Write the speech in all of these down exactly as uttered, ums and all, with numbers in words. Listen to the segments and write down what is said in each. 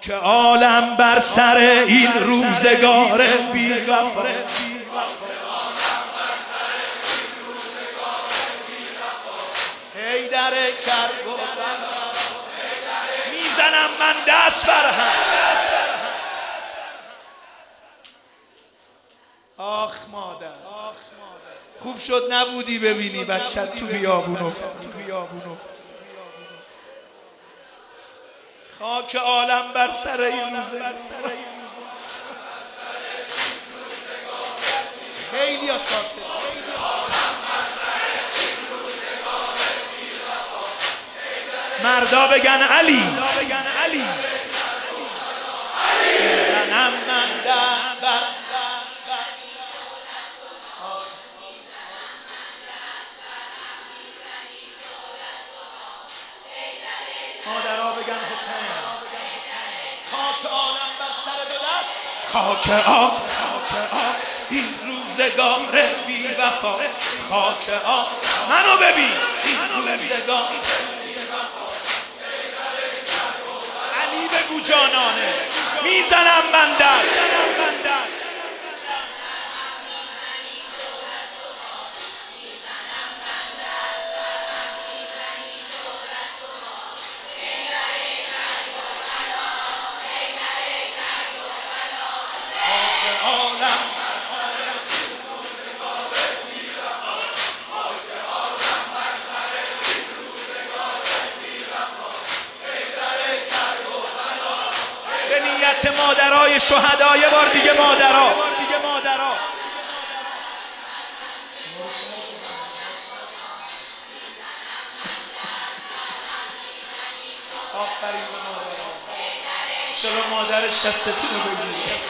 خاک عالم بر سر این روزگار بی وفا. حیدر کربلا میزنم من دست بر هم. آخ مادر، خوب شد نبودی ببینی بچت تو بیابون افتاد. خاک عالم بر سر این روزگار. خیلی ساکت. مردا بگن علی، زنم من دست بر مادرها بگن حسین. خاک عالم بر سر دو دست. خاک آ این روزگار بی وفا. خاک آ منو ببین این روزگار. علی بگو جانانه میزنم من دست. مادرای شهدا یه بار دیگه مادرها. آفرین به مادرها. چرا مادرش دستتون رو بگیرید.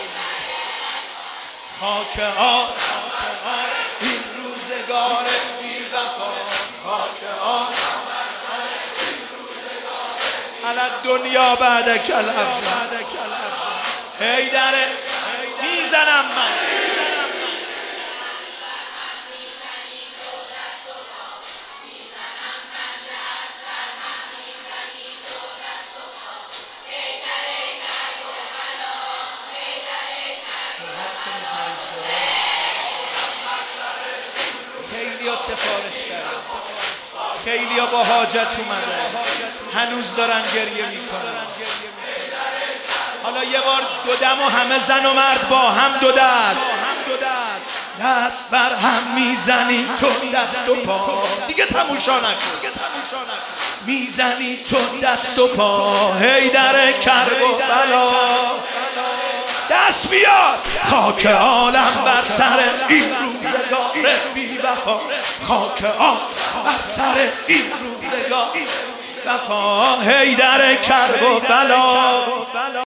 خاک آ این روزگار بی وفا. خاک آ علی دنیا بعدک الافا. حیدر میزنم من. خیلی ها سفارش کردن، خیلی ها با حاجت اومدن، هنوز دارن گریه میکنن. حالا یه بار دو دم و همه زن و مرد با هم دو دست دست بر هم میزنی تو دست و پا. دیگه تموشا نکن. میزنی تو دست و پا. حیدر کربلا دست بیار. خاک عالم بر سر این روزگار بی وفا. خاک عالم بر سر این روزگار وفا. حیدر کربلا.